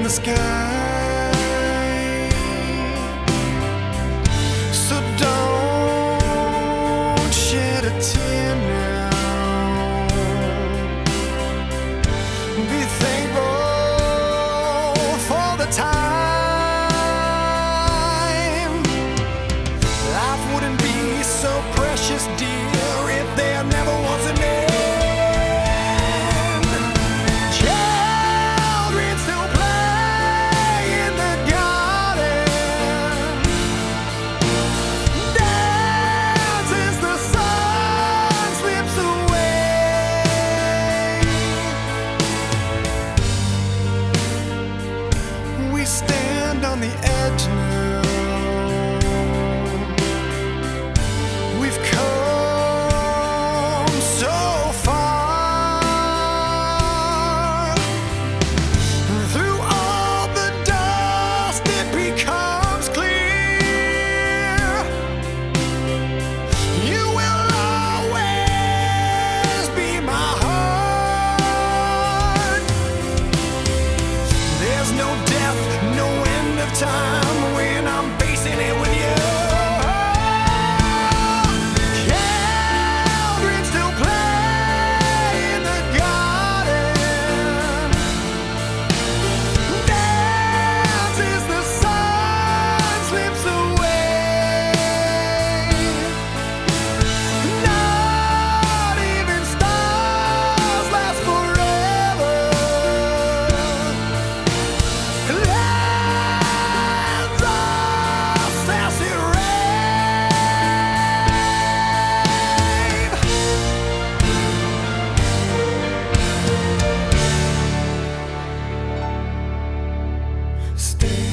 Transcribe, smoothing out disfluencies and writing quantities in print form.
the sky. So don't shed a tear now. Be thankful for the time. Life wouldn't be so precious, dear, if there never was an end. Children still play in the garden, dance as the sun slips away. We stand on the edge now. We've come so far. Through all the dust, it becomes clear. You will always be my heart. There's no death, no end of time when I'm facing it with you. Children still play in the garden, dance as the sun slips away. Not even stars last forever. Lands of sassy rain. Stay